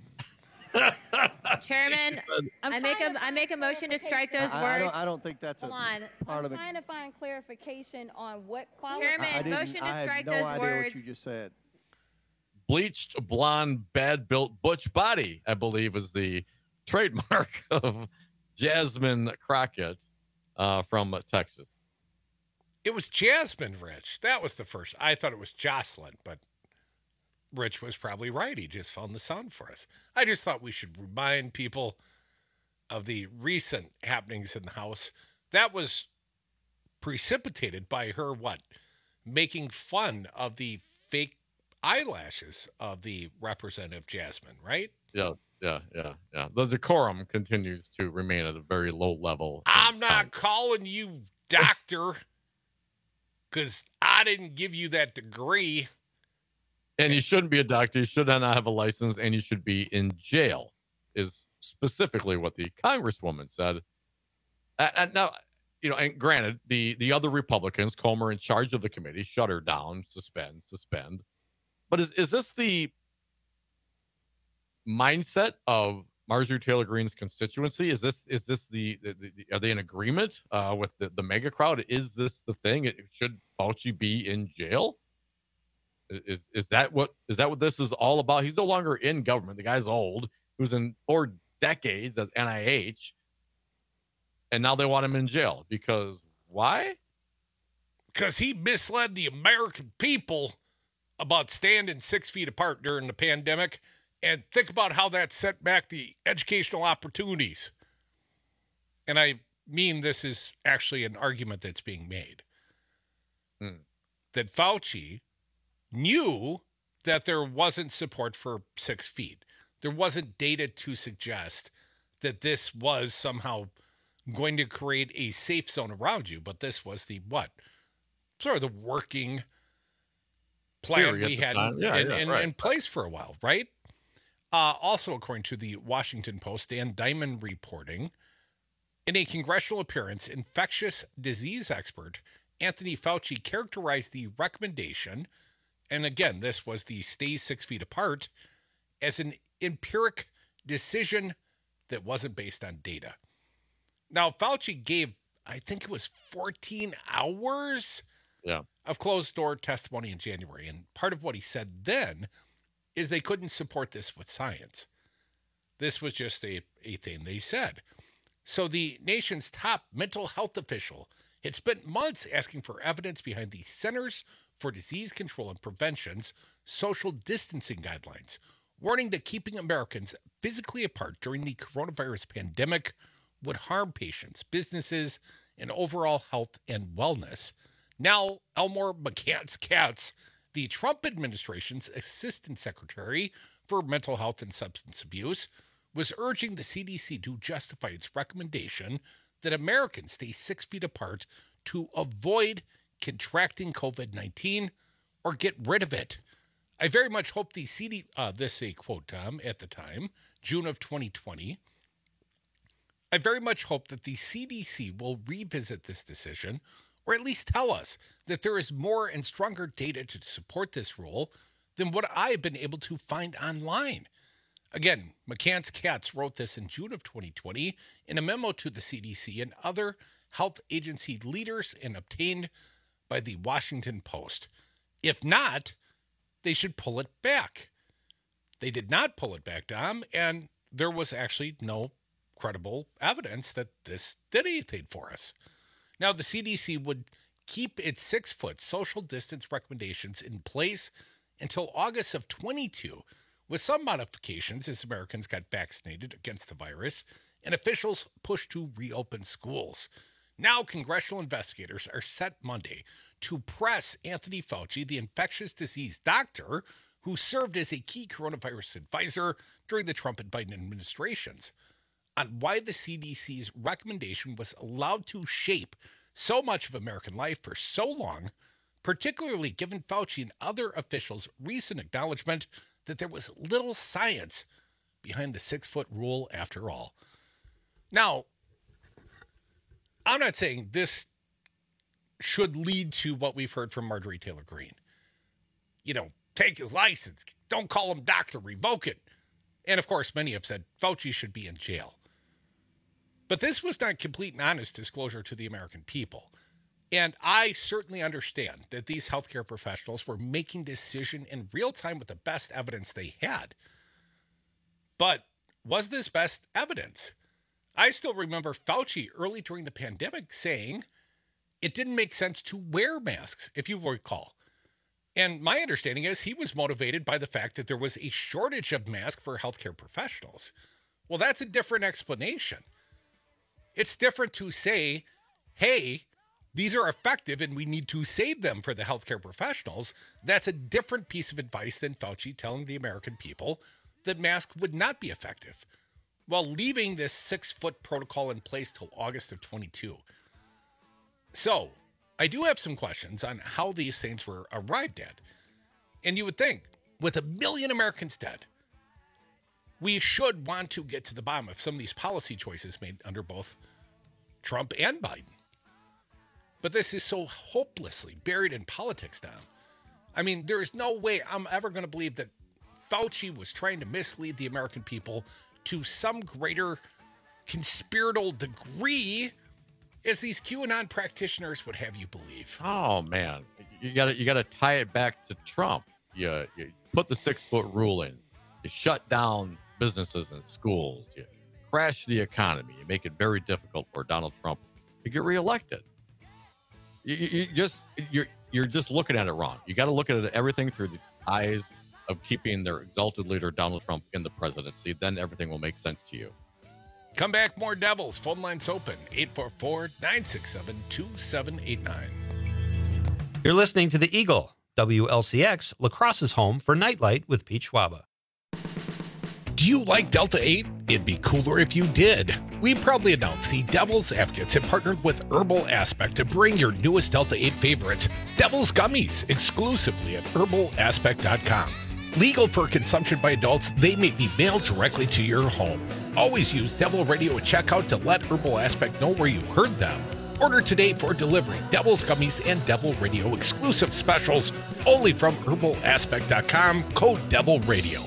Chairman, I make a motion to strike those words. I don't think that's part of it. I'm trying to find clarification on what quality. Chairman, motion to strike those words. I had no idea what you just said. Bleached blonde, bad built butch body, I believe, is the trademark of Jasmine Crockett from Texas. It was Jasmine, Rich. That was the first. I thought it was Jocelyn, but Rich was probably right. He just found the sound for us. I just thought we should remind people of the recent happenings in the House. That was precipitated by her, making fun of the fake eyelashes of the Representative Jasmine, right? Yes, yeah. The decorum continues to remain at a very low level. I'm not calling you doctor because I didn't give you that degree. And you shouldn't be a doctor. You should not have a license, and you should be in jail, is specifically what the Congresswoman said. And now, and granted, the other Republicans, Comer in charge of the committee, shut her down, suspend. But is this the mindset of Marjorie Taylor Greene's constituency? Is this the are they in agreement with the mega crowd? Is this the thing? Should Fauci be in jail? Is that what this is all about? He's no longer in government. The guy's old. He was in 4 decades at NIH, and now they want him in jail because why? Because he misled the American people about standing 6 feet apart during the pandemic, and think about how that set back the educational opportunities. And I mean, this is actually an argument that's being made. That Fauci knew that there wasn't support for 6 feet. There wasn't data to suggest that this was somehow going to create a safe zone around you, but this was the what? Sort of the working plan we had in place for a while, right? Also, according to the Washington Post, Dan Diamond reporting, in a congressional appearance, infectious disease expert Anthony Fauci characterized the recommendation, and again, this was the stay 6 feet apart, as an empiric decision that wasn't based on data. Now, Fauci gave, I think it was 14 hours of closed-door testimony in January, and part of what he said then is they couldn't support this with science. This was just a thing they said. So the nation's top mental health official had spent months asking for evidence behind the Centers for Disease Control and Prevention's social distancing guidelines, warning that keeping Americans physically apart during the coronavirus pandemic would harm patients, businesses, and overall health and wellness. Now, Elmore McCants, the Trump administration's assistant secretary for mental health and substance abuse, was urging the CDC to justify its recommendation that Americans stay 6 feet apart to avoid contracting COVID-19 or get rid of it. I very much hope the this is a quote, Tom, at the time, June of 2020. I very much hope that the CDC will revisit this decision, or at least tell us that there is more and stronger data to support this rule than what I have been able to find online. Again, McCants wrote this in June of 2020 in a memo to the CDC and other health agency leaders and obtained by the Washington Post. If not, they should pull it back. They did not pull it back, Dom, and there was actually no credible evidence that this did anything for us. Now, the CDC would keep its 6-foot social distance recommendations in place until August of 22, with some modifications as Americans got vaccinated against the virus and officials pushed to reopen schools. Now, congressional investigators are set Monday to press Anthony Fauci, the infectious disease doctor who served as a key coronavirus advisor during the Trump and Biden administrations, on why the CDC's recommendation was allowed to shape so much of American life for so long, particularly given Fauci and other officials' recent acknowledgement that there was little science behind the 6-foot rule after all. Now, I'm not saying this should lead to what we've heard from Marjorie Taylor Greene. You know, take his license, don't call him doctor, revoke it. And of course, many have said Fauci should be in jail. But this was not complete and honest disclosure to the American people. And I certainly understand that these healthcare professionals were making decisions in real time with the best evidence they had. But was this best evidence? I still remember Fauci early during the pandemic saying it didn't make sense to wear masks, if you recall. And my understanding is he was motivated by the fact that there was a shortage of masks for healthcare professionals. Well, that's a different explanation. It's different to say, hey, these are effective and we need to save them for the healthcare professionals. That's a different piece of advice than Fauci telling the American people that masks would not be effective, while leaving this 6-foot protocol in place till August of 22. So, I do have some questions on how these things were arrived at. And you would think, with 1 million Americans dead, we should want to get to the bottom of some of these policy choices made under both Trump and Biden. But this is so hopelessly buried in politics now. I mean, there is no way I'm ever going to believe that Fauci was trying to mislead the American people to some greater conspiratorial degree as these QAnon practitioners would have you believe. Oh man, you gotta tie it back to Trump. You put the 6-foot rule in. You shut down businesses and schools. You crash the economy. You make it very difficult for Donald Trump to get reelected. You're just looking at it wrong. You got to look at everything through the eyes of keeping their exalted leader Donald Trump in the presidency. Then everything will make sense to you. Come back, more Devils. Phone lines open, 844-967-2789. You're listening to The Eagle, WLCX, La Crosse's home for Nightlight with Pete Schwaba. Do you like Delta 8? It'd be cooler if you did. We proudly announce the Devil's Advocates have partnered with Herbal Aspect to bring your newest Delta 8 favorites, Devil's Gummies, exclusively at herbalaspect.com. Legal for consumption by adults, they may be mailed directly to your home. Always use Devil Radio at checkout to let Herbal Aspect know where you heard them. Order today for delivery. Devil's Gummies and Devil Radio exclusive specials only from herbalaspect.com, code Devil Radio.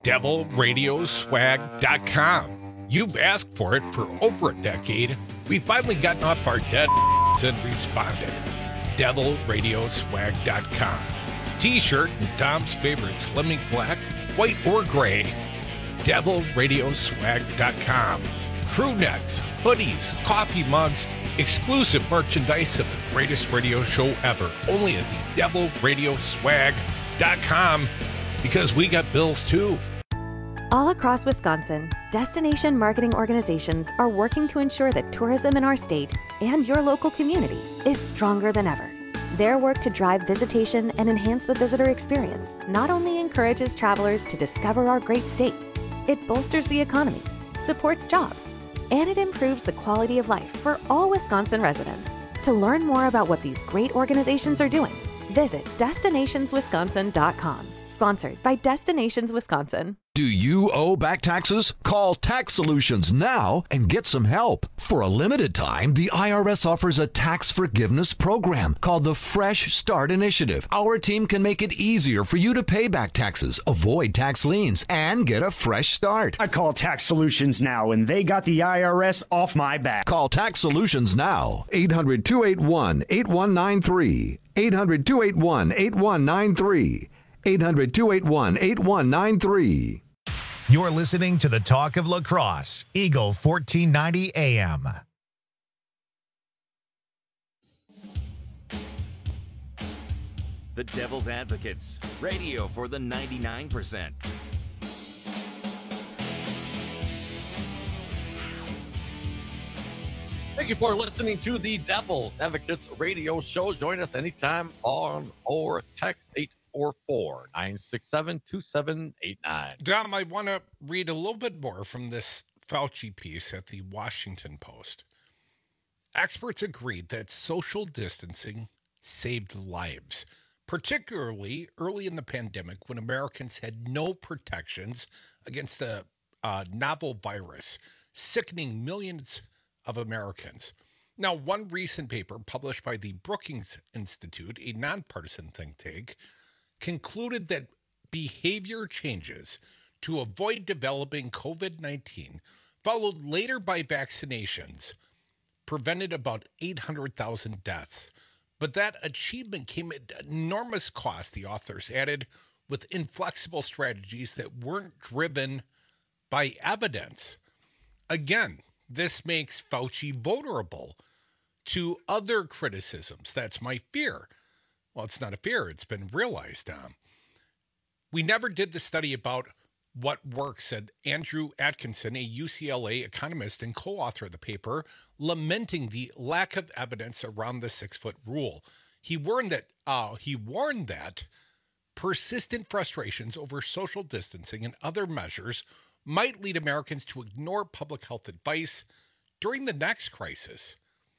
DevilRadioswag.com. You've asked for it for over a decade. We've finally gotten off our dead and responded. DevilRadioswag.com. T-shirt and Tom's favorite Slimming Black, white or gray. DevilRadioswag.com. Crew necks, hoodies, coffee mugs, exclusive merchandise of the greatest radio show ever. Only at the DevilRadioswag.com, because we got bills too. All across Wisconsin, destination marketing organizations are working to ensure that tourism in our state and your local community is stronger than ever. Their work to drive visitation and enhance the visitor experience not only encourages travelers to discover our great state, it bolsters the economy, supports jobs, and it improves the quality of life for all Wisconsin residents. To learn more about what these great organizations are doing, visit destinationswisconsin.com. Sponsored by Destinations Wisconsin. Do you owe back taxes? Call Tax Solutions now and get some help. For a limited time, the IRS offers a tax forgiveness program called the Fresh Start Initiative. Our team can make it easier for you to pay back taxes, avoid tax liens, and get a fresh start. I call Tax Solutions now, and they got the IRS off my back. Call Tax Solutions now. 800-281-8193. 800-281-8193. 800-281-8193. You're listening to the Talk of La Crosse, Eagle 1490 AM. The Devil's Advocates, radio for the 99%. Thank you for listening to the Devil's Advocates radio show. Join us anytime on or text 844-967-2789. Dom, I want to read a little bit more from this Fauci piece at the Washington Post. Experts agreed that social distancing saved lives, particularly early in the pandemic when Americans had no protections against a novel virus, sickening millions of Americans. Now, one recent paper published by the Brookings Institute, a nonpartisan think tank, concluded that behavior changes to avoid developing COVID-19, followed later by vaccinations, prevented about 800,000 deaths. But that achievement came at enormous cost, the authors added, with inflexible strategies that weren't driven by evidence. Again, this makes Fauci vulnerable to other criticisms. That's my fear. Well, it's not a fear. It's been realized. We never did the study about what works, said Andrew Atkinson, a UCLA economist and co-author of the paper, lamenting the lack of evidence around the 6-foot rule. He warned that persistent frustrations over social distancing and other measures might lead Americans to ignore public health advice during the next crisis.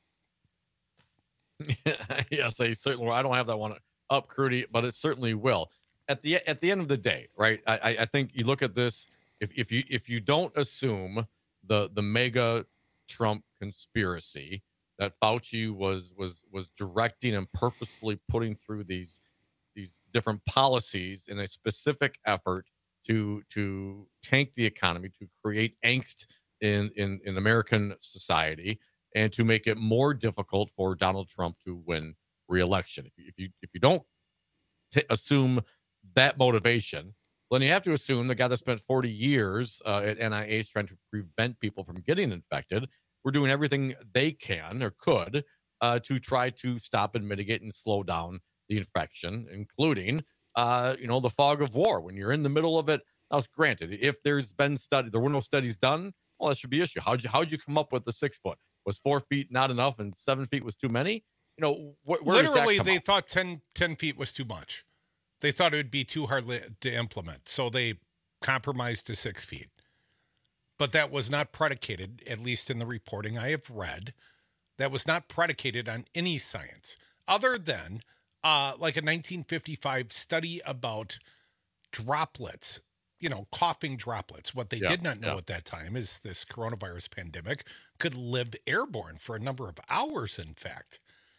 Yes, I certainly. I don't have that one up, Crudy, but it certainly will. At the end of the day, right? I think you look at this. If you don't assume the mega Trump conspiracy that Fauci was directing and purposefully putting through these different policies in a specific effort to tank the economy, to create angst in American society, and to make it more difficult for Donald Trump to win re-election. If you don't assume that motivation, then you have to assume the guy that spent 40 years at NIH trying to prevent people from getting infected, we're doing everything they can or could to try to stop and mitigate and slow down the infection, including the fog of war. When you're in the middle of it, now granted, if there's been there were no studies done, well, that should be an issue. How'd you come up with the 6 foot? Was 4 feet not enough and 7 feet was too many? Where literally does that come they up? thought 10 feet was too much. They thought it would be too hard to implement, so they compromised to 6 feet. But that was not predicated, at least in the reporting I have read, that was not predicated on any science other than like a 1955 study about droplets, coughing droplets. What they did not know at that time is this coronavirus pandemic could live airborne for a number of hours, in fact.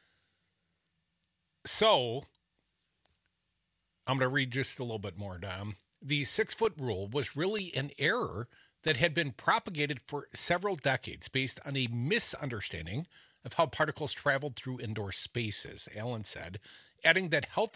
So I'm going to read just a little bit more, Dom. The 6-foot rule was really an error that had been propagated for several decades based on a misunderstanding of how particles traveled through indoor spaces, Allen said, adding that health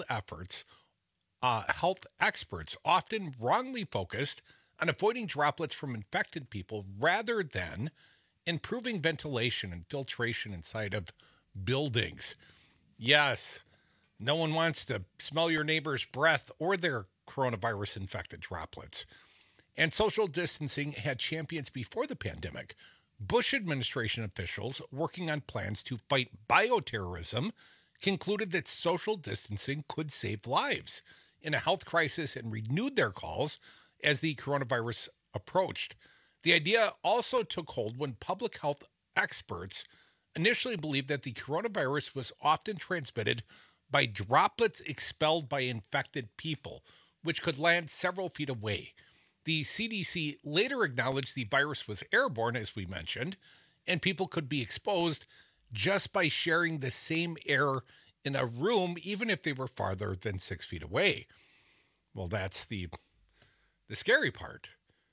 experts often wrongly focused on avoiding droplets from infected people rather than improving ventilation and filtration inside of buildings. Yes, no one wants to smell your neighbor's breath or their coronavirus-infected droplets. And social distancing had champions before the pandemic. Bush administration officials working on plans to fight bioterrorism concluded that social distancing could save lives in a health crisis and renewed their calls as the coronavirus approached. The idea also took hold when public health experts initially believed that the coronavirus was often transmitted by droplets expelled by infected people, which could land several feet away. The CDC later acknowledged the virus was airborne, as we mentioned, and people could be exposed just by sharing the same air in a room, even if they were farther than 6 feet away. Well, that's the scary part.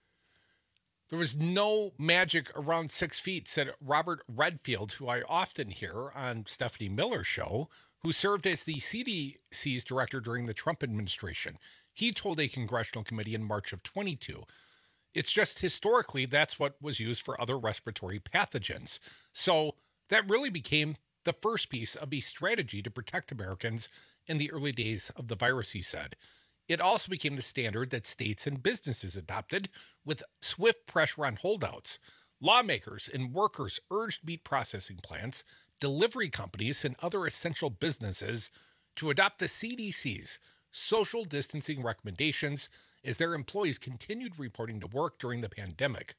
There was no magic around 6 feet, said Robert Redfield, who I often hear on Stephanie Miller's show, who served as the CDC's director during the Trump administration. He told a congressional committee in March of 22. It's just historically that's what was used for other respiratory pathogens. So that really became the first piece of a strategy to protect Americans in the early days of the virus, he said. It also became the standard that states and businesses adopted with swift pressure on holdouts. Lawmakers and workers urged meat processing plants, delivery companies, and other essential businesses to adopt the CDC's social distancing recommendations as their employees continued reporting to work during the pandemic.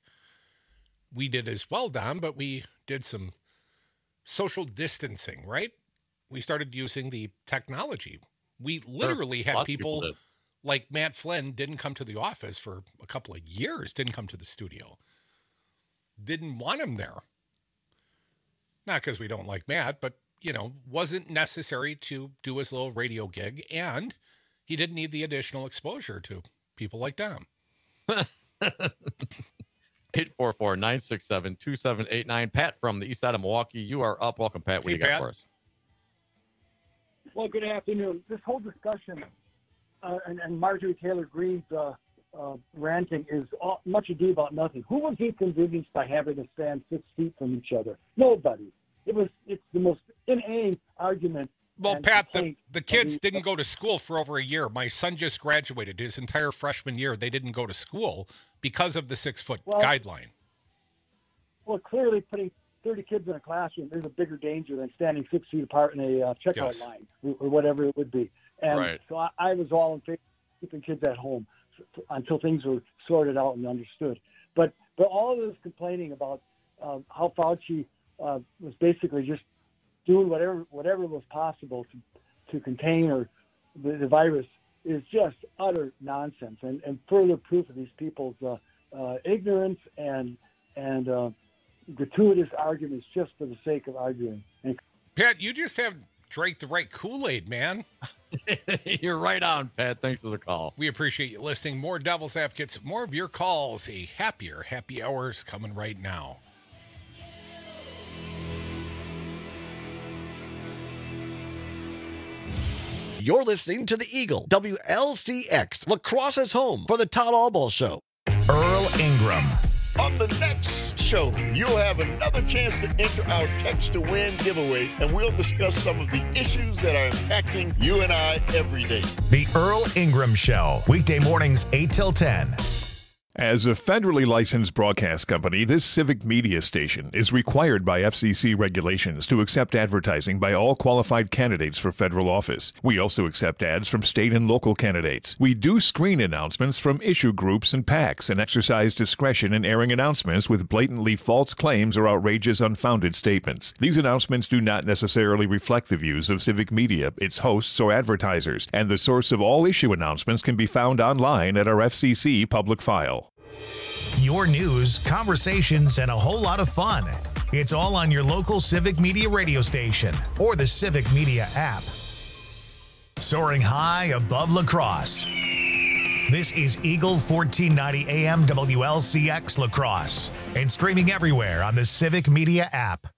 We did as well, Dom, but we did some social distancing, right? We started using the technology. We literally had people like Matt Flynn didn't come to the office for a couple of years, didn't come to the studio. Didn't want him there. Not because we don't like Matt, but, wasn't necessary to do his little radio gig, and he didn't need the additional exposure to people like Dom. 844-967-2789. Pat from the east side of Milwaukee. You are up. Welcome, Pat. What do you got for us? Well, good afternoon. This whole discussion and Marjorie Taylor Greene's ranting is much ado about nothing. Who was he convinced by having to stand 6 feet from each other? Nobody. It's the most inane argument. Well, Pat, the kids didn't go to school for over a year. My son just graduated. His entire freshman year, they didn't go to school because of the 6 foot guideline. Well, clearly putting 30 kids in a classroom is a bigger danger than standing 6 feet apart in a checkout line or whatever it would be. And so I was all in favor of keeping kids at home until things were sorted out and understood. But all of this complaining about how Fauci was basically just doing whatever was possible to contain the virus is just utter nonsense and further proof of these people's ignorance and gratuitous arguments just for the sake of arguing. And Pat, you just have drank the right Kool-Aid, man. You're right on, Pat. Thanks for the call. We appreciate you listening. More Devil's Advocates, more of your calls. A happier happy hours coming right now. You're listening to the Eagle, WLCX, Lacrosse's home for the Todd Albaugh Show. Earl Ingram. On the next show, you'll have another chance to enter our Text to Win giveaway, and we'll discuss some of the issues that are impacting you and I every day. The Earl Ingram Show, weekday mornings 8 till 10. As a federally licensed broadcast company, this civic media station is required by FCC regulations to accept advertising by all qualified candidates for federal office. We also accept ads from state and local candidates. We do screen announcements from issue groups and PACs and exercise discretion in airing announcements with blatantly false claims or outrageous, unfounded statements. These announcements do not necessarily reflect the views of civic media, its hosts, or advertisers, and the source of all issue announcements can be found online at our FCC public file. Your news, conversations, and a whole lot of fun. It's all on your local Civic Media radio station or the Civic Media app. Soaring high above La Crosse. This is Eagle 1490 AM WLCX La Crosse and streaming everywhere on the Civic Media app.